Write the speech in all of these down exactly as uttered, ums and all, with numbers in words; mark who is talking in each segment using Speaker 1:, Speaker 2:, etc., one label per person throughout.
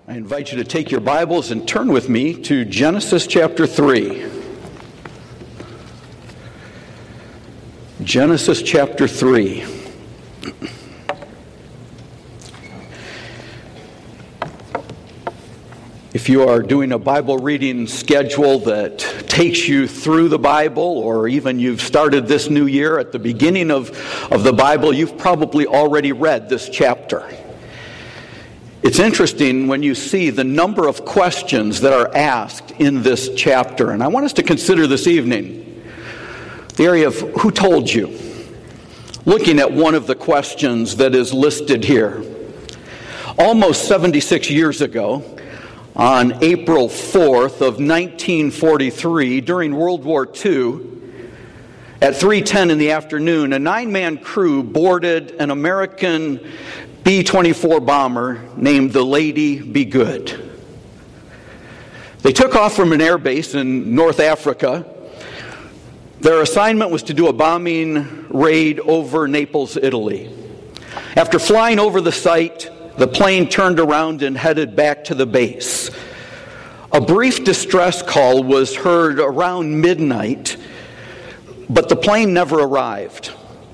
Speaker 1: I invite you to take your Bibles and turn with me to Genesis chapter three. Genesis chapter three. If you are doing a Bible reading schedule that takes you through the Bible, or even you've started this new year at the beginning of, of the Bible, you've probably already read this chapter. It's interesting when you see the number of questions that are asked in this chapter. And I want us to consider this evening the area of who told you. Looking at one of the questions that is listed here. Almost seventy-six years ago, on April fourth of nineteen forty-three, during World War Two, at three ten in the afternoon, a nine-man crew boarded an American B twenty-four bomber named the Lady Be Good. They took off from an air base in North Africa. Their assignment was to do a bombing raid over Naples, Italy. After flying over the site, the plane turned around and headed back to the base. A brief distress call was heard around midnight, but the plane never arrived.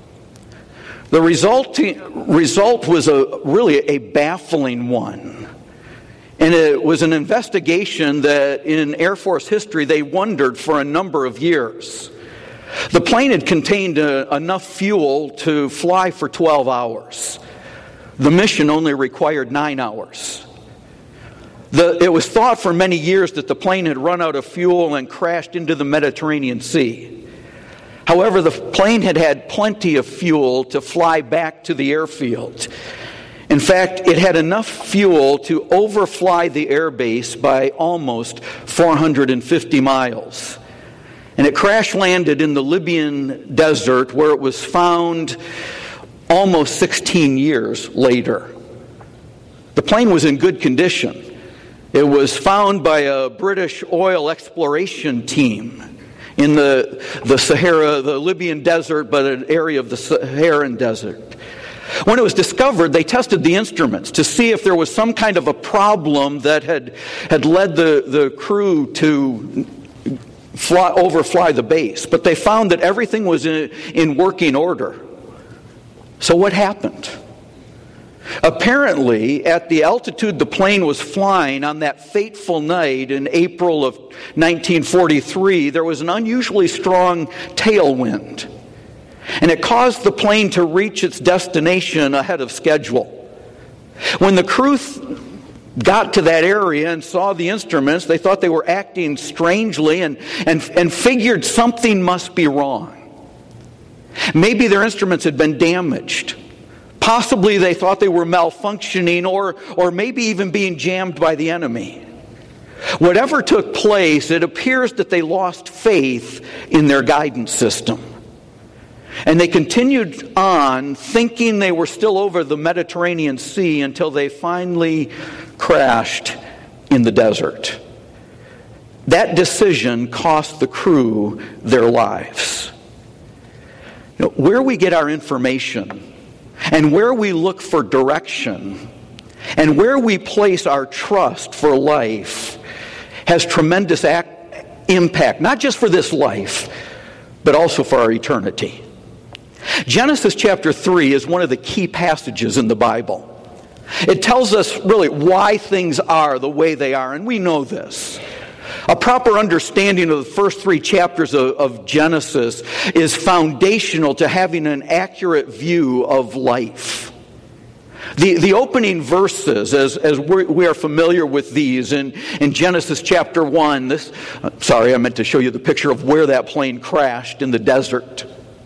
Speaker 1: The result, result was a really a baffling one. And it was an investigation that in Air Force history they wondered for a number of years. The plane had contained a, enough fuel to fly for twelve hours. The mission only required nine hours. The, it was thought for many years that the plane had run out of fuel and crashed into the Mediterranean Sea. However, the plane had had plenty of fuel to fly back to the airfield. In fact, it had enough fuel to overfly the airbase by almost four hundred fifty miles. And it crash landed in the Libyan desert, where it was found almost sixteen years later. The plane was in good condition. It was found by a British oil exploration team in the, the Sahara, the Libyan desert, but an area of the Saharan desert. When it was discovered, they tested the instruments to see if there was some kind of a problem that had, had led the, the crew to fly, overfly the base. But they found that everything was in, in working order. So what happened? Apparently, at the altitude the plane was flying on that fateful night in April of nineteen forty-three, there was an unusually strong tailwind. And it caused the plane to reach its destination ahead of schedule. When the crew th- got to that area and saw the instruments, they thought they were acting strangely and, and, and figured something must be wrong. Maybe their instruments had been damaged. Possibly they thought they were malfunctioning or, or maybe even being jammed by the enemy. Whatever took place, it appears that they lost faith in their guidance system. And they continued on thinking they were still over the Mediterranean Sea until they finally crashed in the desert. That decision cost the crew their lives. You know, where we get our information and where we look for direction and where we place our trust for life has tremendous act, impact, not just for this life, but also for our eternity. Genesis chapter three is one of the key passages in the Bible. It tells us really why things are the way they are, and we know this. A proper understanding of the first three chapters of, of Genesis is foundational to having an accurate view of life. The, the opening verses, as, as we're, we are familiar with these in, in Genesis chapter one, this, uh, sorry, I meant to show you the picture of where that plane crashed in the desert.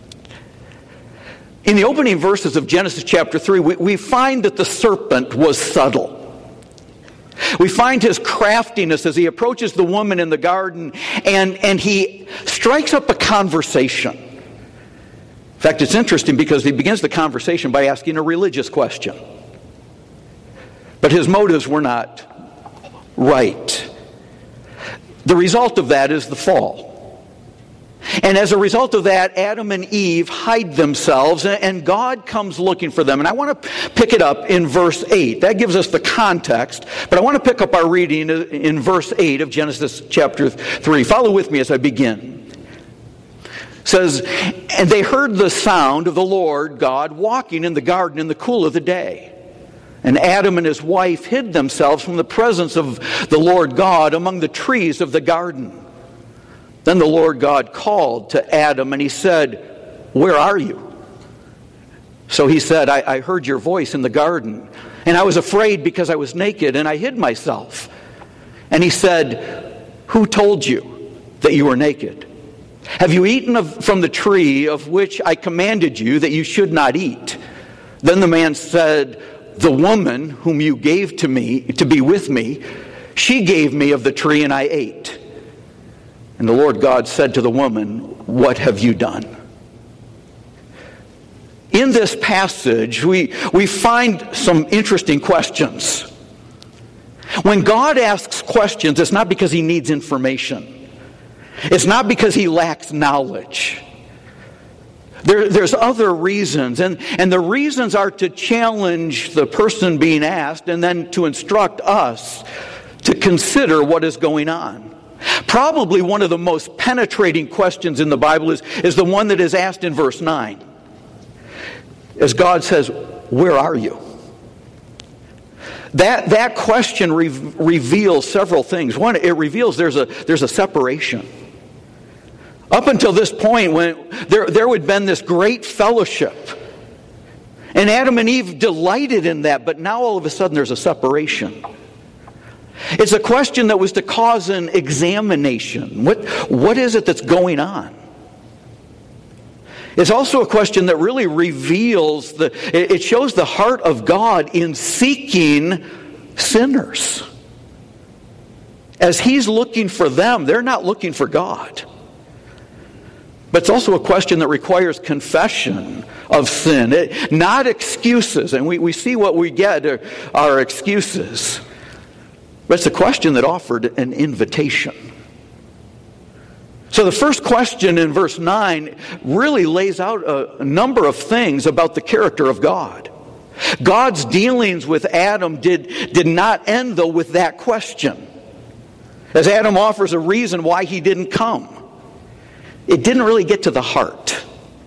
Speaker 1: In the opening verses of Genesis chapter three, we, we find that the serpent was subtle. We find his craftiness as he approaches the woman in the garden, and, and he strikes up a conversation. In fact, it's interesting because he begins the conversation by asking a religious question. But his motives were not right. The result of that is the fall. And as a result of that, Adam and Eve hide themselves, and God comes looking for them. And I want to pick it up in verse eight. That gives us the context, but I want to pick up our reading in verse eight of Genesis chapter three. Follow with me as I begin. It says, "And they heard the sound of the Lord God walking in the garden in the cool of the day. And Adam and his wife hid themselves from the presence of the Lord God among the trees of the garden. Then the Lord God called to Adam, and he said, 'Where are you?' So he said, I, I heard your voice in the garden, and I was afraid because I was naked, and I hid myself. And he said, 'Who told you that you were naked? Have you eaten of, from the tree of which I commanded you that you should not eat?' Then the man said, 'The woman whom you gave to me to be with me, she gave me of the tree, and I ate.' And the Lord God said to the woman, 'What have you done?'" In this passage, we, we find some interesting questions. When God asks questions, it's not because he needs information. It's not because he lacks knowledge. There, there's other reasons, and, and the reasons are to challenge the person being asked and then to instruct us to consider what is going on. Probably one of the most penetrating questions in the Bible is, is the one that is asked in verse nine. As God says, "Where are you?" That, that question re- reveals several things. One, it reveals there's a, there's a separation. Up until this point, when there, there would have been this great fellowship. And Adam and Eve delighted in that, but now all of a sudden there's a separation. It's a question that was to cause an examination. What, what is it that's going on? It's also a question that really reveals, the, it shows the heart of God in seeking sinners. As he's looking for them, they're not looking for God. But it's also a question that requires confession of sin, it, not excuses. And we, we see what we get are, are excuses. But it's a question that offered an invitation. So the first question in verse nine really lays out a number of things about the character of God. God's dealings with Adam did, did not end, though, with that question. As Adam offers a reason why he didn't come. It didn't really get to the heart.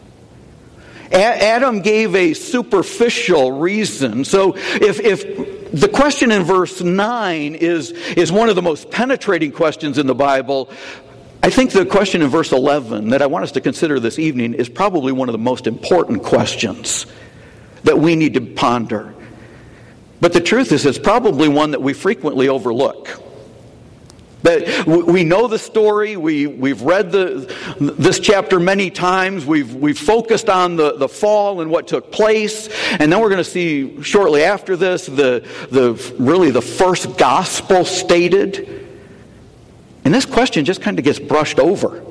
Speaker 1: Adam gave a superficial reason. So if, if the question in verse nine is, is one of the most penetrating questions in the Bible, I think the question in verse eleven that I want us to consider this evening is probably one of the most important questions that we need to ponder. But the truth is, it's probably one that we frequently overlook. That we know the story, we, we've read the, this chapter many times, we've, we've focused on the, the fall and what took place, and then we're going to see shortly after this the, the really the first gospel stated. And this question just kind of gets brushed over.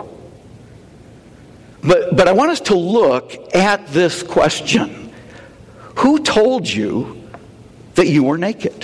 Speaker 1: But, but I want us to look at this question. Who told you that you were naked?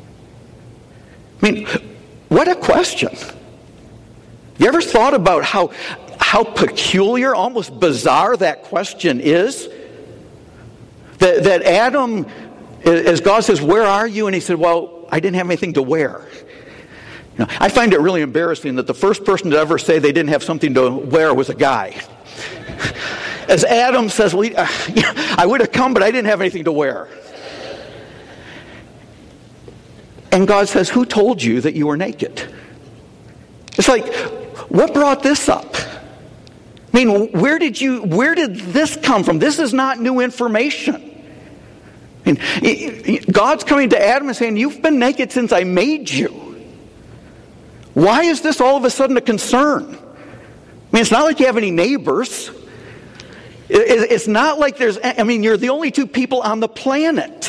Speaker 1: I mean, what a question. Have you ever thought about how, how peculiar, almost bizarre that question is? That, that Adam, as God says, "Where are you?" And he said, "Well, I didn't have anything to wear." You know, I find it really embarrassing that the first person to ever say they didn't have something to wear was a guy. As Adam says, "Well, I would have come, but I didn't have anything to wear." And God says, "Who told you that you were naked?" It's like, what brought this up? I mean, where did you, where did this come from? This is not new information. I mean, God's coming to Adam and saying, "You've been naked since I made you. Why is this all of a sudden a concern?" I mean, it's not like you have any neighbors. It's not like there's, I mean, you're the only two people on the planet.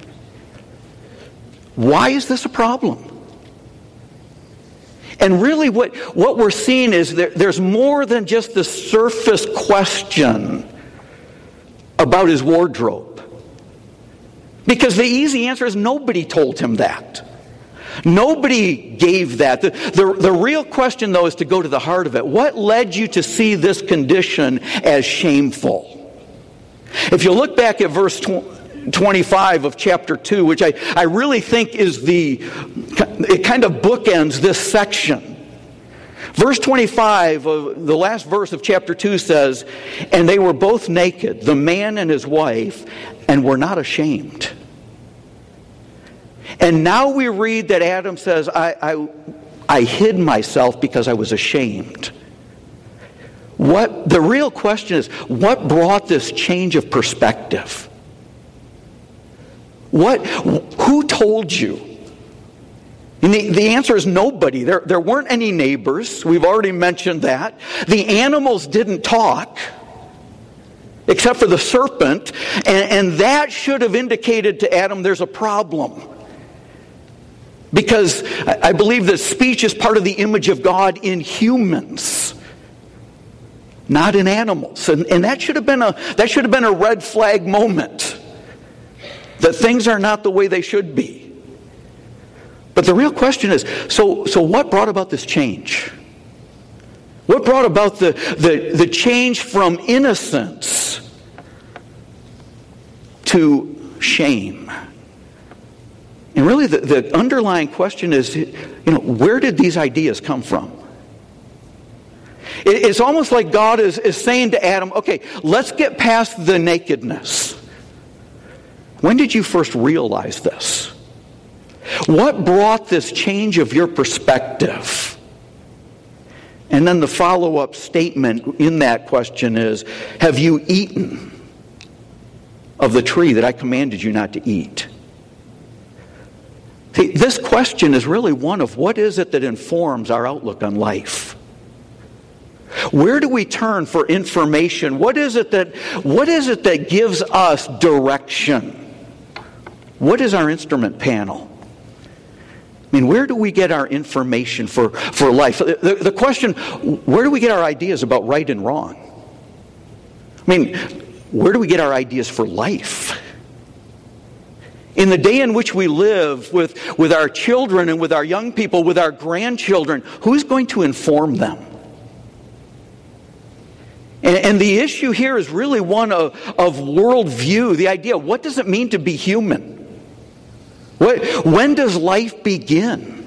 Speaker 1: Why is this a problem? And really what, what we're seeing is there, there's more than just the surface question about his wardrobe. Because the easy answer is nobody told him that. Nobody gave that. The, the, the real question, though, is to go to the heart of it. What led you to see this condition as shameful? If you look back at verse twenty-five of chapter two, which I, I really think is the, it kind of bookends this section. Verse twenty-five, of the last verse of chapter two says, "And they were both naked, the man and his wife, and were not ashamed." And now we read that Adam says, I, I, I hid myself because I was ashamed. What the real question is, what brought this change of perspective? What? Who told you? And the, the answer is nobody. There, there weren't any neighbors. We've already mentioned that. The animals didn't talk, except for the serpent. And, and that should have indicated to Adam there's a problem. Because I believe that speech is part of the image of God in humans, not in animals. And, and that should have been a that should have been a red flag moment. That things are not the way they should be. But the real question is, so, so what brought about this change? What brought about the, the, the change from innocence to shame? And really the, the underlying question is, you know, where did these ideas come from? It, it's almost like God is, is saying to Adam, okay, let's get past the nakedness. When did you first realize this? What brought this change of your perspective? And then the follow-up statement in that question is, have you eaten of the tree that I commanded you not to eat? See, this question is really one of what is it that informs our outlook on life? Where do we turn for information? What is it that, what is it that gives us direction? What is our instrument panel? I mean, where do we get our information for, for life? The, the question, where do we get our ideas about right and wrong? I mean, where do we get our ideas for life? In the day in which we live, with, with our children and with our young people, with our grandchildren, who's going to inform them? And, and the issue here is really one of, of worldview, the idea, what does it mean to be human? What, when does life begin?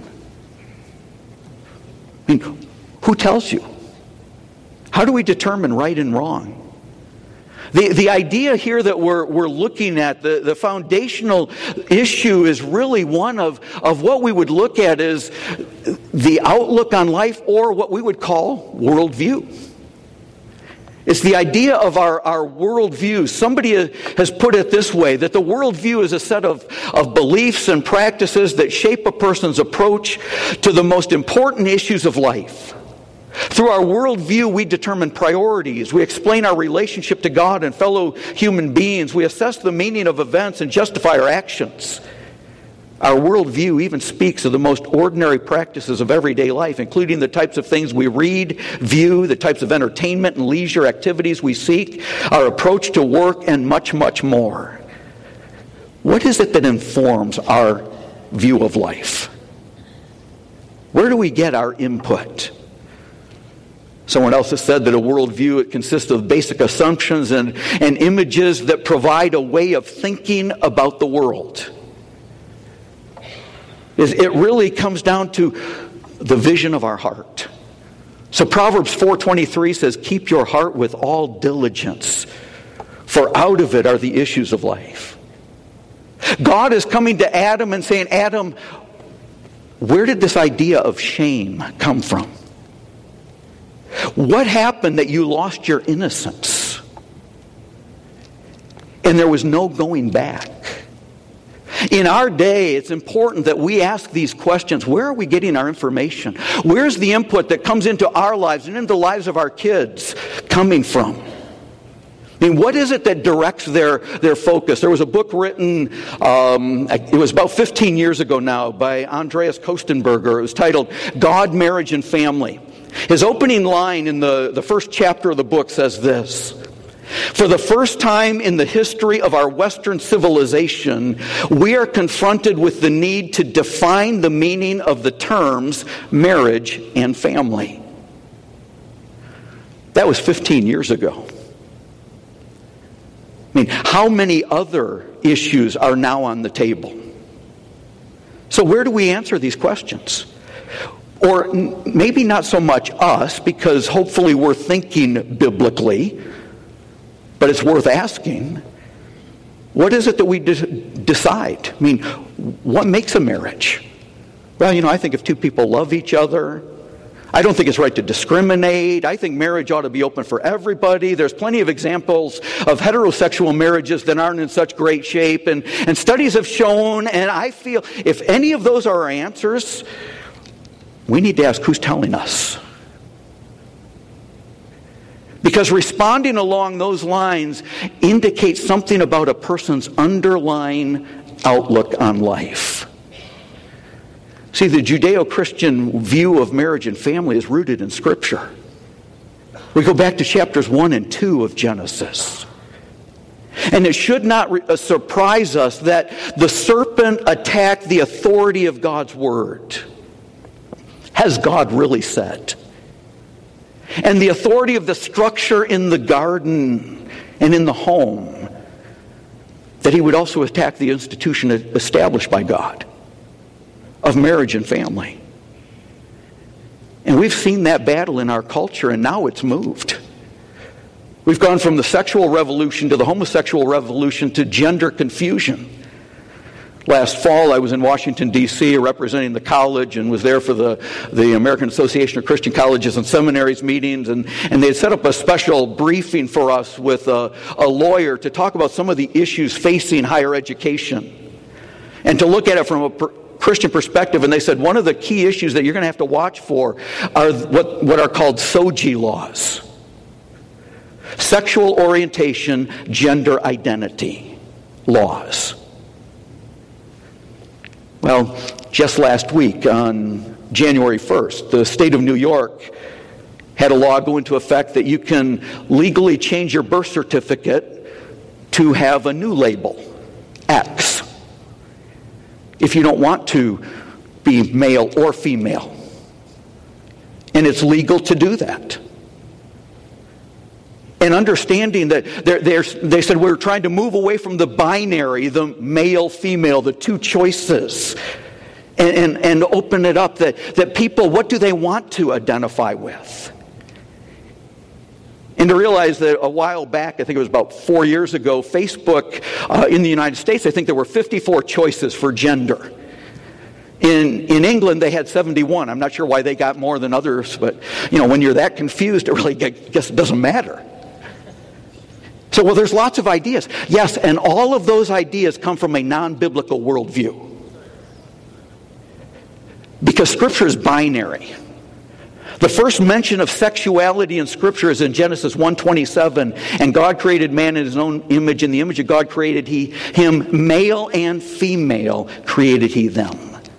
Speaker 1: I mean, who tells you? How do we determine right and wrong? The, the idea here that we're, we're looking at, the, the foundational issue is really one of, of what we would look at as the outlook on life, or what we would call worldview. It's the idea of our, our worldview. Somebody has put it this way, that the worldview is a set of, of beliefs and practices that shape a person's approach to the most important issues of life. Through our worldview, we determine priorities. We explain our relationship to God and fellow human beings. We assess the meaning of events and justify our actions. Our worldview even speaks of the most ordinary practices of everyday life, including the types of things we read, view, the types of entertainment and leisure activities we seek, our approach to work, and much, much more. What is it that informs our view of life? Where do we get our input? Someone else has said that a worldview, it consists of basic assumptions and, and images that provide a way of thinking about the world. It really comes down to the vision of our heart. So Proverbs four twenty-three says, "Keep your heart with all diligence, for out of it are the issues of life." God is coming to Adam and saying, Adam, where did this idea of shame come from? What happened that you lost your innocence? And there was no going back. In our day, it's important that we ask these questions. Where are we getting our information? Where's the input that comes into our lives and into the lives of our kids coming from? I mean, what is it that directs their, their focus? There was a book written, um, it was about fifteen years ago now, by Andreas Kostenberger. It was titled God, Marriage, and Family. His opening line in the, the first chapter of the book says this: For the first time in the history of our Western civilization, we are confronted with the need to define the meaning of the terms marriage and family. That was fifteen years ago. I mean, how many other issues are now on the table? So where do we answer these questions? Or maybe not so much us, because hopefully we're thinking biblically, but it's worth asking. What is it that we de- decide? I mean, what makes a marriage? Well, you know, I think if two people love each other, I don't think it's right to discriminate. I think marriage ought to be open for everybody. There's plenty of examples of heterosexual marriages that aren't in such great shape. And, and studies have shown, and I feel if any of those are our answers, we need to ask who's telling us. Because responding along those lines indicates something about a person's underlying outlook on life. See, the Judeo-Christian view of marriage and family is rooted in Scripture. We go back to chapters one and two of Genesis. And it should not re- surprise us that the serpent attacked the authority of God's word. Has God really said? And the authority of the structure in the garden and in the home, that he would also attack the institution established by God of marriage and family. And we've seen that battle in our culture, and now it's moved. We've gone from the sexual revolution to the homosexual revolution to gender confusion. Last fall, I was in Washington, D C representing the college and was there for the, the American Association of Christian Colleges and Seminaries meetings. And, and they had set up a special briefing for us with a, a lawyer to talk about some of the issues facing higher education and to look at it from a per, Christian perspective. And they said one of the key issues that you're going to have to watch for are what, what are called S O G I laws. Sexual orientation, gender identity laws. Well, just last week on January first, the state of New York had a law go into effect that you can legally change your birth certificate to have a new label, X, if you don't want to be male or female. And it's legal to do that. And understanding that they're, they're, they said we're trying to move away from the binary, the male, female, the two choices, and, and, and open it up that, that people, what do they want to identify with? And to realize that a while back, I think it was about four years ago, Facebook uh, in the United States, I think there were fifty-four choices for gender. In in England, they had seventy-one. I'm not sure why they got more than others, but you know, when you're that confused, it really, I guess it doesn't matter. So, well, there's lots of ideas. Yes, and all of those ideas come from a non-biblical worldview. Because Scripture is binary. The first mention of sexuality in Scripture is in Genesis one twenty-seven. And God created man in his own image. In the image of God created he him, male and female created he them.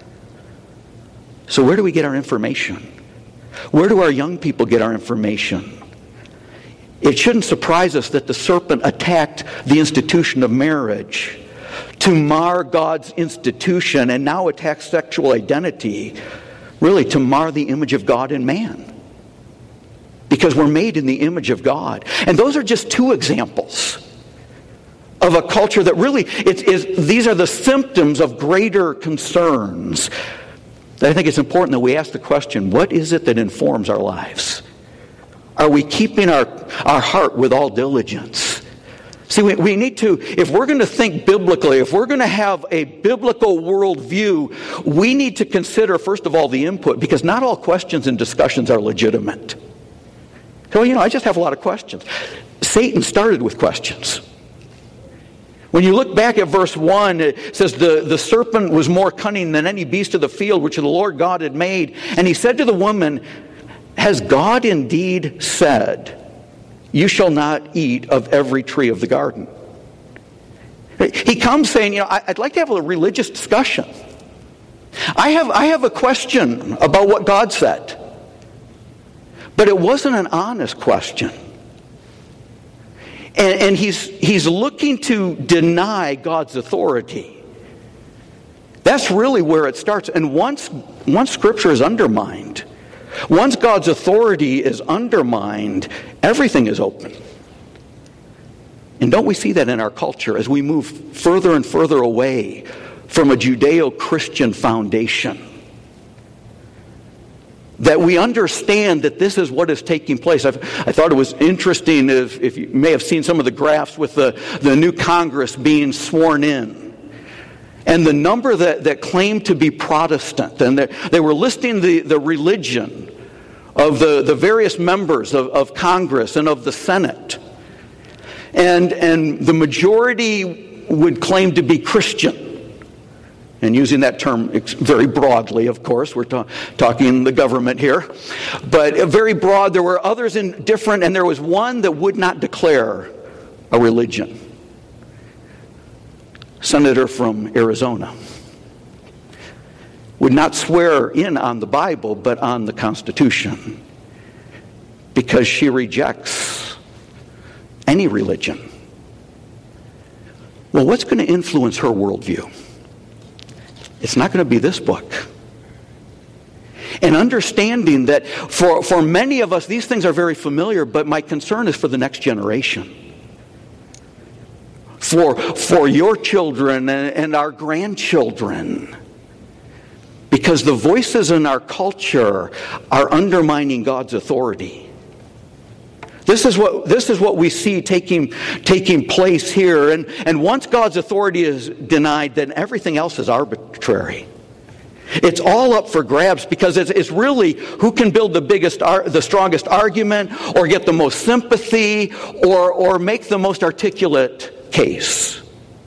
Speaker 1: So where do we get our information? Where do our young people get our information? It shouldn't surprise us that the serpent attacked the institution of marriage to mar God's institution and now attacks sexual identity, really to mar the image of God in man. Because we're made in the image of God. And those are just two examples of a culture that really, it is, these are the symptoms of greater concerns. I think it's important that we ask the question, what is it that informs our lives? Are we keeping our, our heart with all diligence? See, we, we need to, if we're going to think biblically, if we're going to have a biblical worldview, we need to consider, first of all, the input, because not all questions and discussions are legitimate. So, you know, I just have a lot of questions. Satan started with questions. When you look back at verse one, it says, the, the serpent was more cunning than any beast of the field which the Lord God had made. And he said to the woman, has God indeed said, you shall not eat of every tree of the garden? He comes saying, you know, I'd like to have a religious discussion. I have, I have a question about what God said. But it wasn't an honest question. And, and he's, he's looking to deny God's authority. That's really where it starts. And once, once Scripture is undermined, once God's authority is undermined, everything is open. And don't we see that in our culture as we move further and further away from a Judeo-Christian foundation? That we understand that this is what is taking place. I've, I thought it was interesting, if, if you may have seen some of the graphs with the, the new Congress being sworn in. And the number that, that claimed to be Protestant. And they, they were listing the, the religion of the, the various members of, of Congress and of the Senate. And, and the majority would claim to be Christian. And using that term very broadly, of course, we're ta- talking the government here. But very broad, there were others in different, and there was one that would not declare a religion. Senator from Arizona. Would not swear in on the Bible, but on the Constitution. Because she rejects any religion. Well, what's going to influence her worldview? It's not going to be this book. And understanding that for, for many of us, these things are very familiar, but my concern is for the next generation. For, for your children and, and our grandchildren. Because the voices in our culture are undermining God's authority. This is what this is what we see taking taking place here. And, and once God's authority is denied, then everything else is arbitrary. It's all up for grabs because it's, it's really who can build the biggest, the strongest argument, or get the most sympathy, or or make the most articulate case,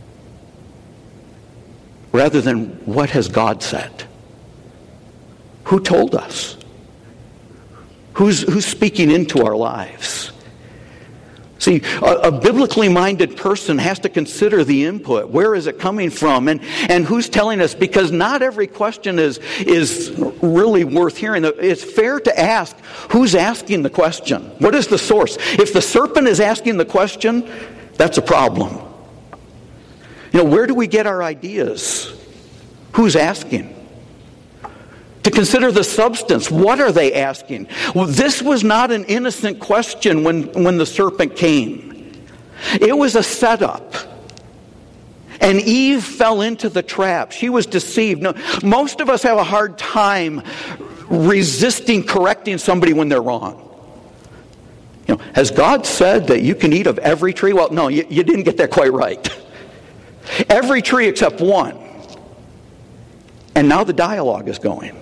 Speaker 1: rather than what has God said. Who told us? Who's, who's speaking into our lives? See, a, a biblically minded person has to consider the input. Where is it coming from? And, and who's telling us? Because not every question is, is really worth hearing. It's fair to ask, who's asking the question? What is the source? If the serpent is asking the question, that's a problem. You know, where do we get our ideas? Who's asking? To consider the substance. What are they asking? Well, this was not an innocent question when, when the serpent came. It was a setup. And Eve fell into the trap. She was deceived. No, most of us have a hard time resisting correcting somebody when they're wrong. You know, has God said that you can eat of every tree? Well, no, you, you didn't get that quite right. Every tree except one. And now the dialogue is going.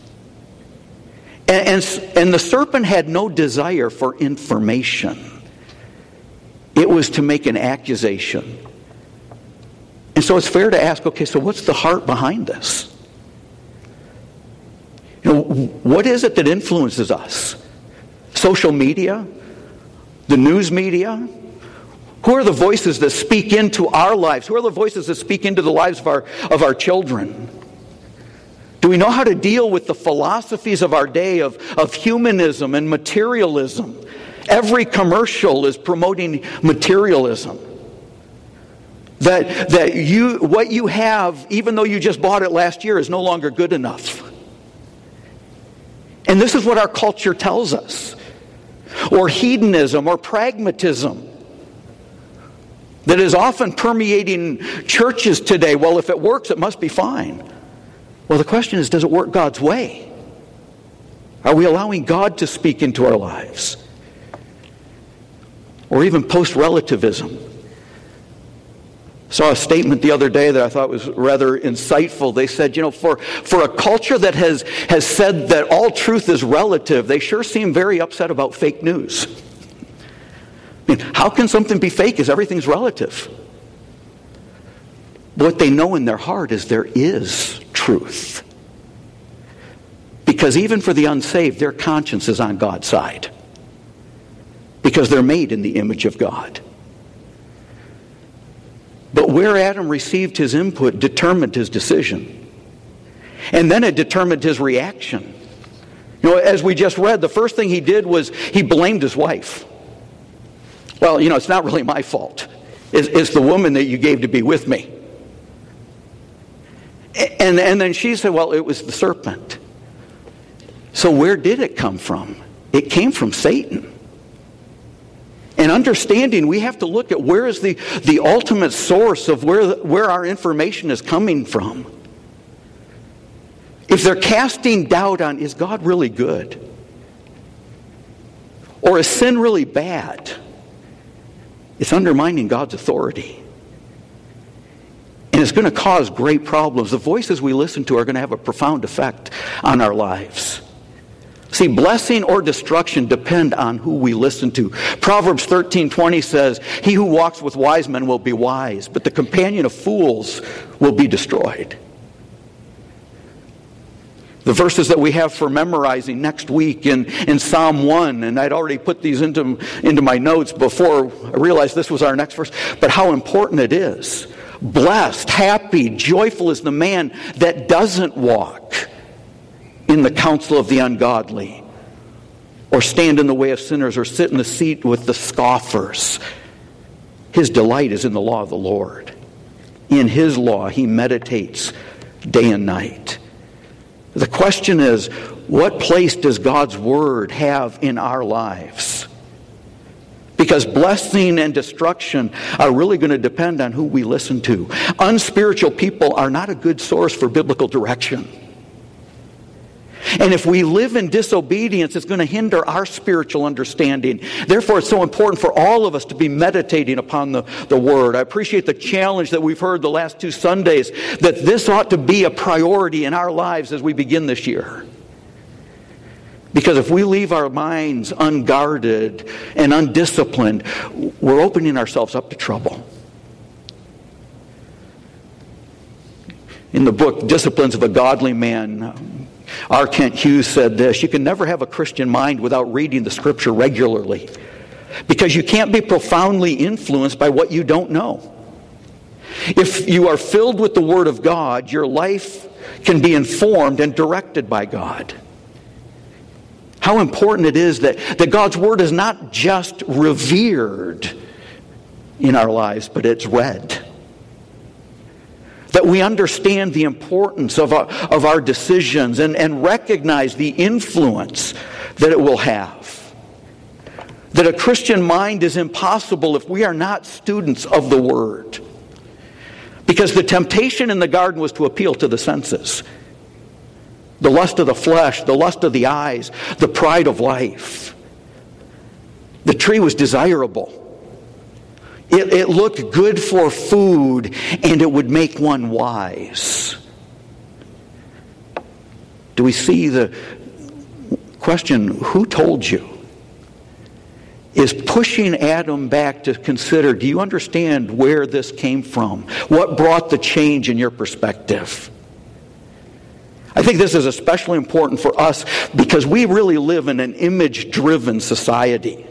Speaker 1: And, and, and the serpent had no desire for information. It was to make an accusation. And so it's fair to ask, okay, so what's the heart behind this? You know, what is it that influences us? Social media? The news media? Who are the voices that speak into our lives? Who are the voices that speak into the lives of our, of our children? Do we know how to deal with the philosophies of our day of, of humanism and materialism? Every commercial is promoting materialism. That, that you, what you have, even though you just bought it last year, is no longer good enough. And this is what our culture tells us. Or hedonism or pragmatism that is often permeating churches today. Well, if it works, it must be fine. Well, the question is, does it work God's way? Are we allowing God to speak into our lives? Or even post-relativism. Saw a statement the other day that I thought was rather insightful. They said, you know, for, for a culture that has, has said that all truth is relative, they sure seem very upset about fake news. I mean, how can something be fake as everything's relative? What they know in their heart is there is truth. Because even for the unsaved, their conscience is on God's side. Because they're made in the image of God. But where Adam received his input determined his decision. And then it determined his reaction. You know, as we just read, the first thing he did was he blamed his wife. Well, you know, it's not really my fault. It's, it's the woman that you gave to be with me. And, and then she said, well, it was the serpent. So where did it come from? It came from Satan. And understanding, we have to look at where is the, the ultimate source of where, where our information is coming from. If they're casting doubt on, is God really good? Or is sin really bad? It's undermining God's authority. And it's going to cause great problems. The voices we listen to are going to have a profound effect on our lives. See, blessing or destruction depend on who we listen to. Proverbs thirteen twenty says, he who walks with wise men will be wise, but the companion of fools will be destroyed. The verses that we have for memorizing next week in, in Psalm one, and I'd already put these into, into my notes before I realized this was our next verse, but how important it is. Blessed, happy, joyful is the man that doesn't walk in the counsel of the ungodly, or stand in the way of sinners, or sit in the seat with the scoffers. His delight is in the law of the Lord. In his law he meditates day and night. The question is, what place does God's word have in our lives? Because blessing and destruction are really going to depend on who we listen to. Unspiritual people are not a good source for biblical direction. And if we live in disobedience, it's going to hinder our spiritual understanding. Therefore, it's so important for all of us to be meditating upon the, the Word. I appreciate the challenge that we've heard the last two Sundays, that this ought to be a priority in our lives as we begin this year. Because if we leave our minds unguarded and undisciplined, we're opening ourselves up to trouble. In the book, Disciplines of a Godly Man, R. Kent Hughes said this: you can never have a Christian mind without reading the Scripture regularly, because you can't be profoundly influenced by what you don't know. If you are filled with the Word of God, your life can be informed and directed by God. How important it is that, that God's Word is not just revered in our lives, but it's read. That we understand the importance of our, of our decisions and, and recognize the influence that it will have. That a Christian mind is impossible if we are not students of the Word. Because the temptation in the garden was to appeal to the senses. The lust of the flesh, the lust of the eyes, the pride of life. The tree was desirable. It, it looked good for food, and it would make one wise. Do we see the question, who told you? Is pushing Adam back to consider, do you understand where this came from? What brought the change in your perspective? I think this is especially important for us because we really live in an image-driven society.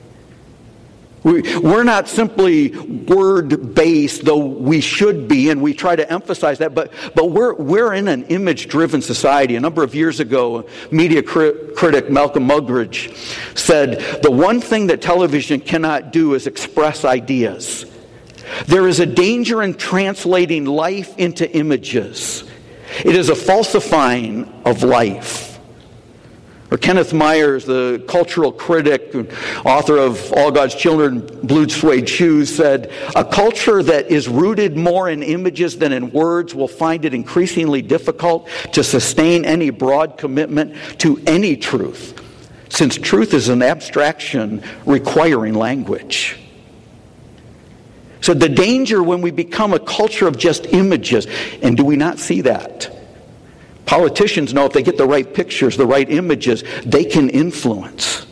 Speaker 1: We're not simply word-based, though we should be, and we try to emphasize that, but, but we're, we're in an image-driven society. A number of years ago, media crit- critic Malcolm Muggeridge said, the one thing that television cannot do is express ideas. There is a danger in translating life into images. It is a falsifying of life. Or Kenneth Myers, the cultural critic, author of All God's Children, Blue Suede Shoes, said, a culture that is rooted more in images than in words will find it increasingly difficult to sustain any broad commitment to any truth, since truth is an abstraction requiring language. So the danger when we become a culture of just images, and do we not see that? Politicians know if they get the right pictures, the right images, they can influence.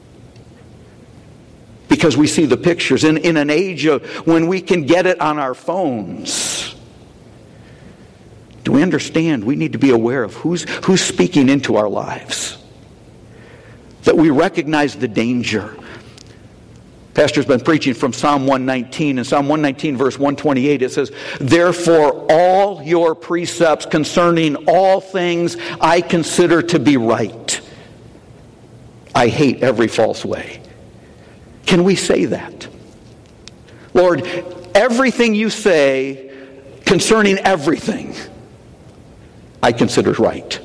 Speaker 1: Because we see the pictures. In, in an age of when we can get it on our phones, do we understand we need to be aware of who's, who's speaking into our lives? That we recognize the danger. Pastor's been preaching from Psalm one nineteen. In Psalm one nineteen, verse one twenty-eight, it says, therefore all your precepts concerning all things I consider to be right. I hate every false way. Can we say that? Lord, everything you say concerning everything, I consider right.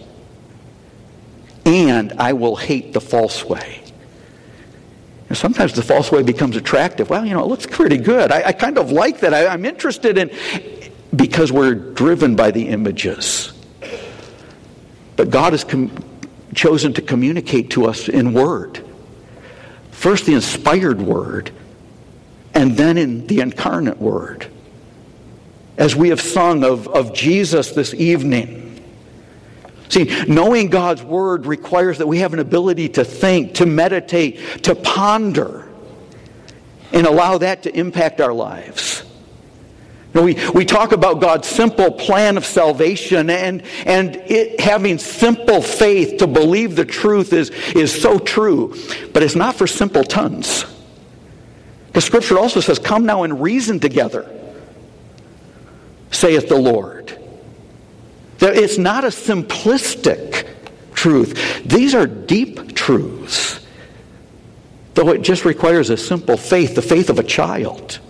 Speaker 1: And I will hate the false way. And sometimes the false way becomes attractive. Well, you know, it looks pretty good. I, I kind of like that. I, I'm interested in, because we're driven by the images. But God has com- chosen to communicate to us in word. First the inspired word, and then in the incarnate word. As we have sung of, of Jesus this evening. See, knowing God's word requires that we have an ability to think, to meditate, to ponder, and allow that to impact our lives. You know, we, we talk about God's simple plan of salvation, and, and it, having simple faith to believe the truth is, is so true. But it's not for simpletons. Because Scripture also says, come now and reason together, saith the Lord. It's not a simplistic truth. These are deep truths. Though it just requires a simple faith, the faith of a child.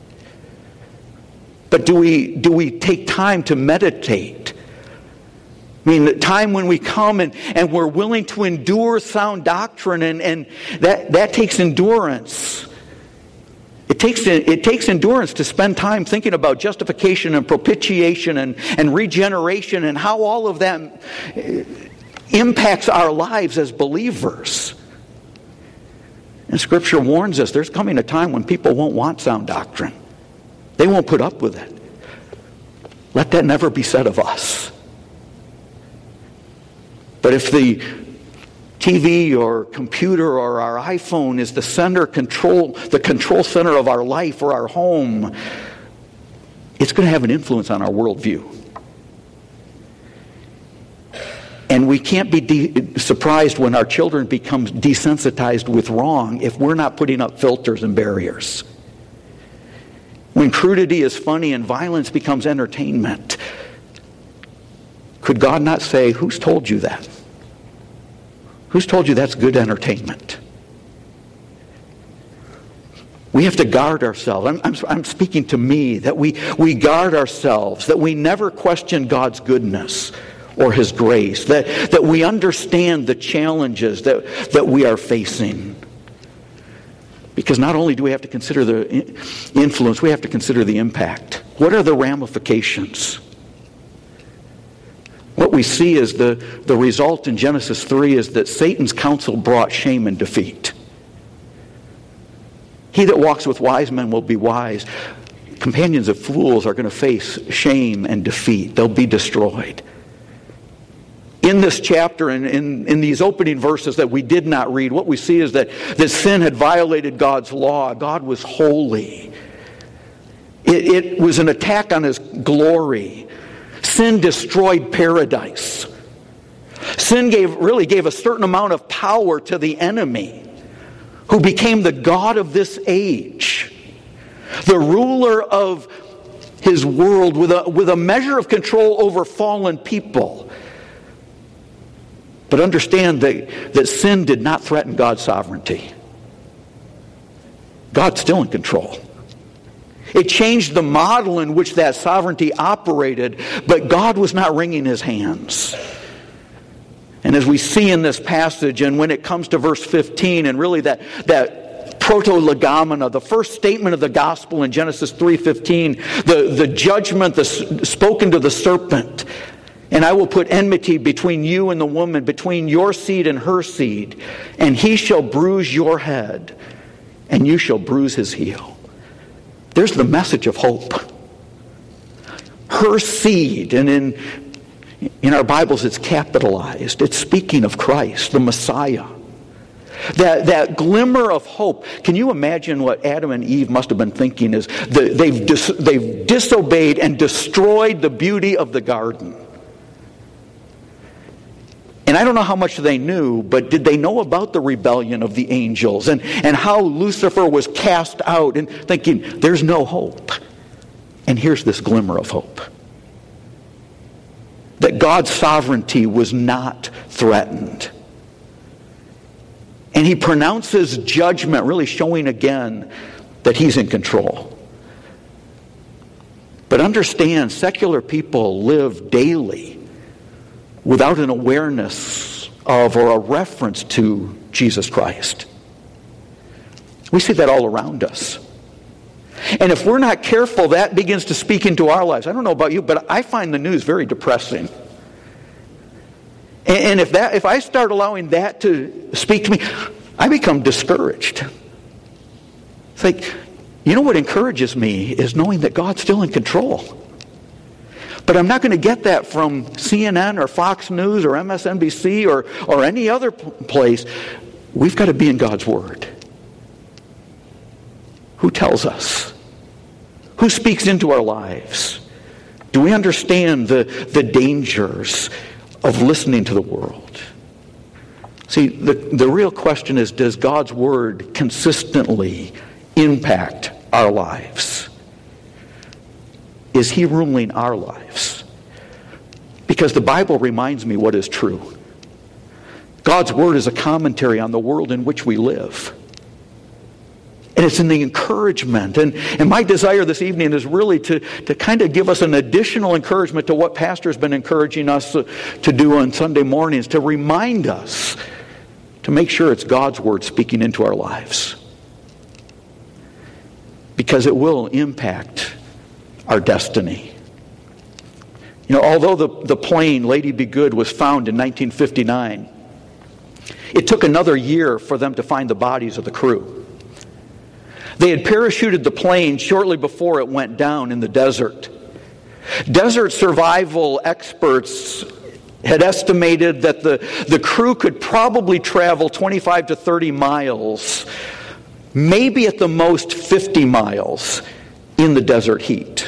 Speaker 1: But do we do we take time to meditate? I mean, the time when we come and, and we're willing to endure sound doctrine, and, and that, that takes endurance. It takes, it takes endurance to spend time thinking about justification and propitiation and, and regeneration and how all of that impacts our lives as believers. And Scripture warns us there's coming a time when people won't want sound doctrine. They won't put up with it. Let that never be said of us. But if the T V or computer or our iPhone is the center control, the control center of our life or our home, it's going to have an influence on our worldview. And we can't be de- surprised when our children become desensitized with wrong if we're not putting up filters and barriers. When crudity is funny and violence becomes entertainment, could God not say, who's told you that? Who's told you that's good entertainment? We have to guard ourselves. I'm, I'm, I'm speaking to me, that we, we guard ourselves, that we never question God's goodness or His grace, that, that we understand the challenges that, that we are facing. Because not only do we have to consider the influence, we have to consider the impact. What are the ramifications? What we see is the, the result in Genesis three is that Satan's counsel brought shame and defeat. He that walks with wise men will be wise. Companions of fools are going to face shame and defeat. They'll be destroyed. In this chapter, and in, in these opening verses that we did not read, what we see is that, that sin had violated God's law. God was holy. It, it was an attack on His glory. Sin destroyed paradise. Sin gave really gave a certain amount of power to the enemy, who became the god of this age, the ruler of his world with a, with a measure of control over fallen people. But understand that, that sin did not threaten God's sovereignty. God's still in control. It changed the model in which that sovereignty operated, but God was not wringing His hands. And as we see in this passage, and when it comes to verse fifteen, and really that, that proto-legomena, the first statement of the gospel in Genesis three fifteen, the, the judgment the, spoken to the serpent, and I will put enmity between you and the woman, between your seed and her seed, and he shall bruise your head, and you shall bruise his heel. There's the message of hope. Her seed, and in, in our Bibles it's capitalized. It's speaking of Christ, the Messiah. That, that glimmer of hope. Can you imagine what Adam and Eve must have been thinking is the, they've, dis, they've disobeyed and destroyed the beauty of the garden. And I don't know how much they knew, but did they know about the rebellion of the angels and, and how Lucifer was cast out, and thinking, there's no hope. And here's this glimmer of hope. That God's sovereignty was not threatened. And He pronounces judgment, really showing again that He's in control. But understand, secular people live daily without an awareness of or a reference to Jesus Christ. We see that all around us. And if we're not careful, that begins to speak into our lives. I don't know about you, but I find the news very depressing. And if that, if I start allowing that to speak to me, I become discouraged. It's like, you know what encourages me is knowing that God's still in control. But I'm not going to get that from C N N or Fox News or M S N B C or, or any other place. We've got to be in God's Word. Who tells us? Who speaks into our lives? Do we understand the, the dangers of listening to the world? See, the, the real question is, does God's Word consistently impact our lives? Is He ruling our lives? Because the Bible reminds me what is true. God's Word is a commentary on the world in which we live. And it's in the encouragement. And, and my desire this evening is really to, to kind of give us an additional encouragement to what Pastor's been encouraging us to, to do on Sunday mornings, to remind us to make sure it's God's Word speaking into our lives. Because it will impact our destiny. You know, although the, the plane Lady Be Good was found in nineteen fifty-nine, it took another year for them to find the bodies of the crew. They had parachuted the plane shortly before it went down in the desert. Desert survival experts had estimated that the, the crew could probably travel twenty-five to thirty miles, maybe at the most fifty miles, in the desert heat.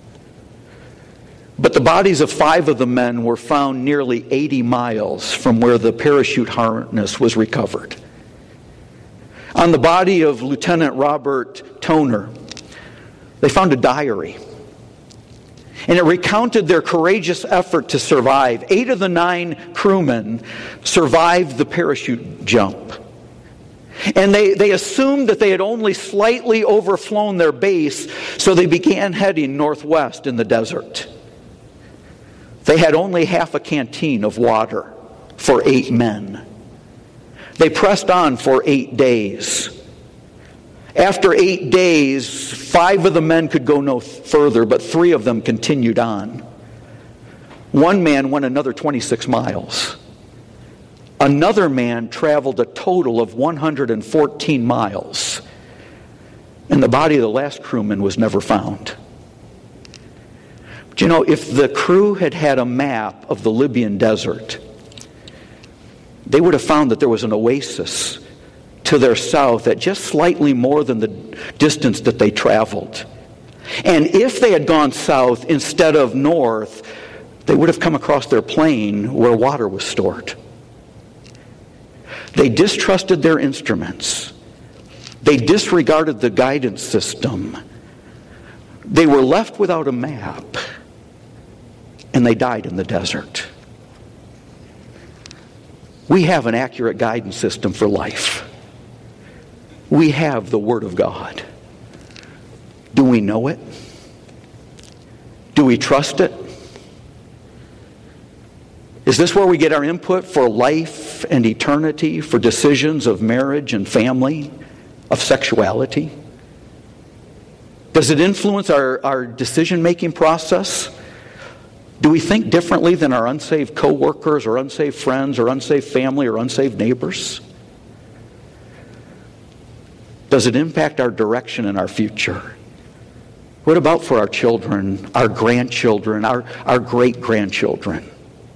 Speaker 1: But the bodies of five of the men were found nearly eighty miles from where the parachute harness was recovered. On the body of Lieutenant Robert Toner, they found a diary. And it recounted their courageous effort to survive. Eight of the nine crewmen survived the parachute jump. And they, they assumed that they had only slightly overflown their base, so they began heading northwest in the desert. They had only half a canteen of water for eight men. They pressed on for eight days. After eight days, five of the men could go no further, but three of them continued on. One man went another twenty-six miles. Another man traveled a total of one hundred fourteen miles. And the body of the last crewman was never found. But you know, if the crew had had a map of the Libyan desert, they would have found that there was an oasis to their south at just slightly more than the distance that they traveled. And if they had gone south instead of north, they would have come across their plain where water was stored. They distrusted their instruments. They disregarded the guidance system. They were left without a map, and they died in the desert. We have an accurate guidance system for life. We have the Word of God. Do we know it? Do we trust it? Is this where we get our input for life and eternity, for decisions of marriage and family, of sexuality? Does it influence our, our decision-making process? Do we think differently than our unsaved co-workers or unsaved friends or unsaved family or unsaved neighbors? Does it impact our direction and our future? What about for our children, our grandchildren, our, our great-grandchildren?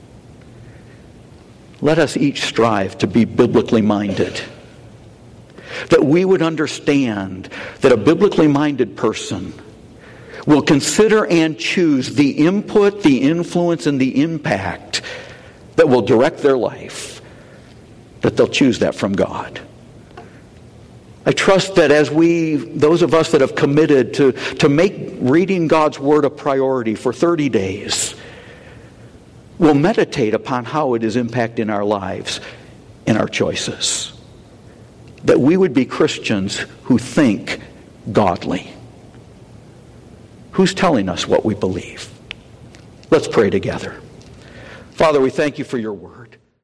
Speaker 1: Let us each strive to be biblically minded. That we would understand that a biblically minded person will consider and choose the input, the influence, and the impact that will direct their life, that they'll choose that from God. I trust that as we, those of us that have committed to, to make reading God's Word a priority for thirty days, will meditate upon how it is impacting our lives and our choices. That we would be Christians who think godly. Who Who's telling us what we believe? Let's pray together. Father, we thank you for your word.